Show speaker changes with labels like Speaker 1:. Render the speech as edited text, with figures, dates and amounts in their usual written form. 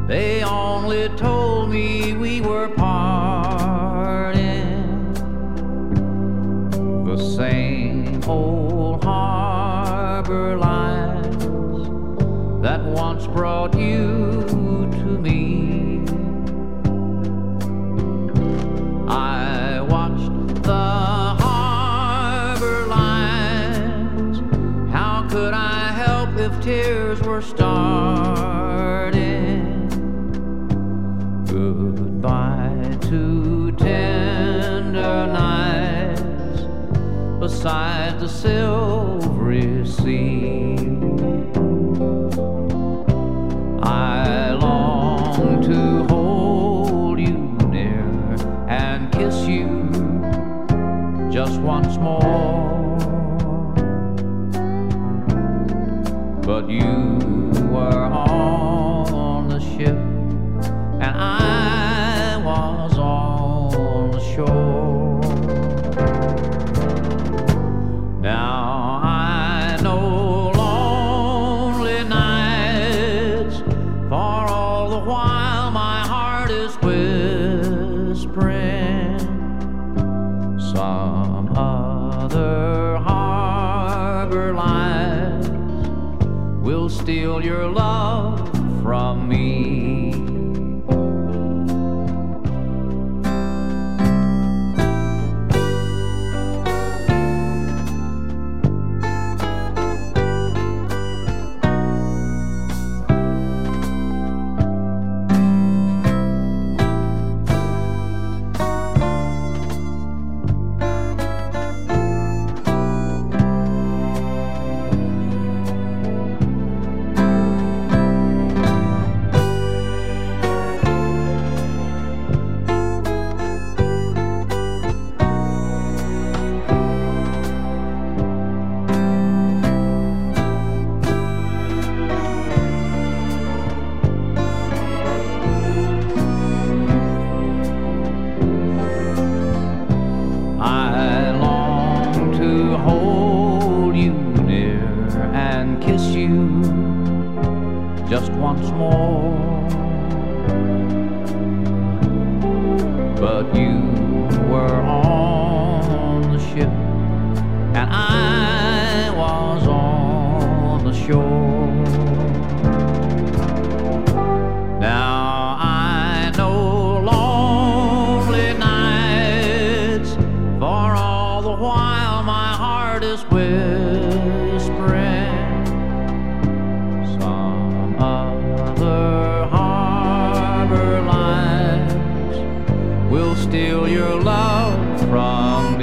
Speaker 1: They only told me we were parting. The same old harbor lines that once brought you to me. I watched the harbor lines. How could I help if tears were starting? Goodbye to tender nights beside the silvery sea. I long to hold you near and kiss you just once more. But you were on the ship and I was on the shore. Now I know lonely nights, for all the while my heart is whispering some other harbor lines will steal your love from me. I long to hold you near and kiss you just once more. But you were on the ship and I was on the shore. Now I know lonely nights, for all the while my heart is whispering some other harbor lines will steal your love from